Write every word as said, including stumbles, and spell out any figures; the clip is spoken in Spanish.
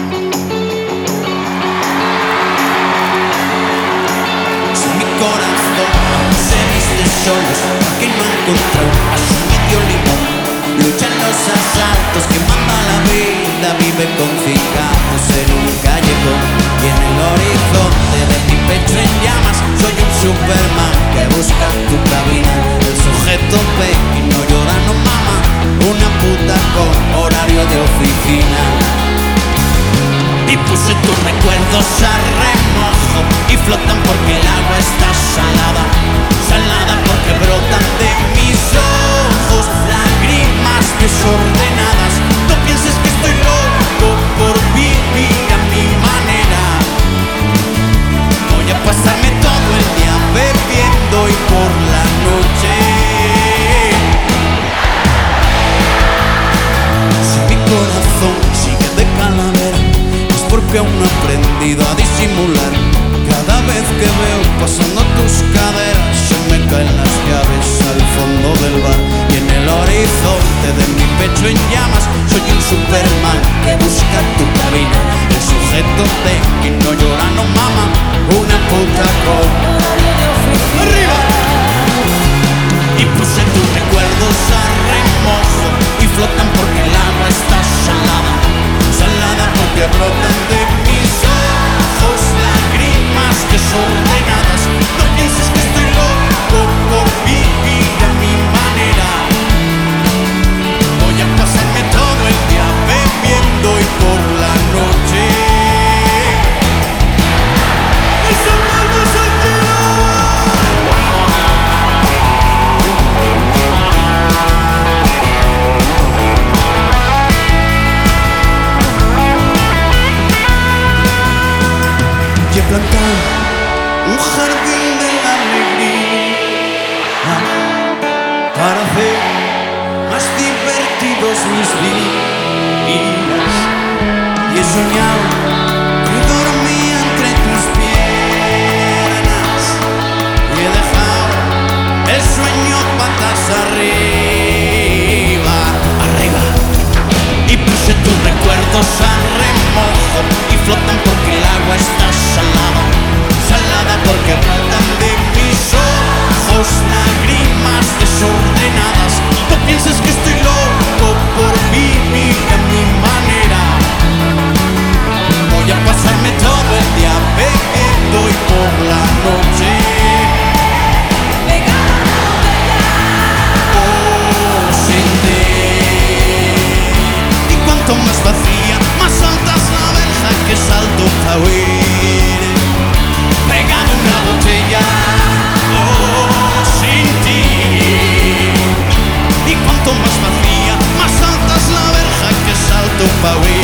Si mi corazón se viste solos porque no encontró a su medio limón, lucha en los asaltos que manda la vida, vive con cigarros en un callejón. Y en el horizonte de mi pecho en llamas soy un Superman que busca tu cabina. El sujeto ve y no llora, no mama, una puta con horario de oficina. Y puse tus recuerdos a remojo y flotan porque el agua está salada, salada porque brotan de mis ojos lágrimas desordenadas. No pienses que estoy loco por vivir a mi manera. Voy a pasarme todo el día bebiendo y por la noche, si mi corazón sigue de calavera, es porque aún no he aprendido a disimular. Cada vez que veo pasando tus caderas se me caen las llaves al fondo del bar. Y en el horizonte de mi pecho en llamas soy un Superman que busca tu cabina. El sujeto de que no llora, no mama, una puta con arriba. Y puse tus recuerdos a remojo y flotan porque el agua está salada, salada porque brotan de mis ojos lágrimas desordenadas. No pienses que estoy loco por vivir a mi manera. Voy a pasarme todo el día bebiendo y por la noche ¡eso no es el y he plantado un jardín de la alegría para hacer más divertidos mis días. Y he soñado que dormía entre tus piernas y he dejado el sueño patas arriba, arriba. Y puse tus recuerdos a remojo y flotan porque el agua está salada, salada porque brotan de mis ojos lágrimas desordenadas. No pienses que estoy loco por vivir a mi manera. Voy a pasarme todo el día bebiendo y por la noche oh, sin ti. Y cuanto más vacía, más alta es la verja que salto pa' huir. Pegado en una botella, oh, sin ti. Y cuanto más vacía, más alta es la verja que salto pa' huir.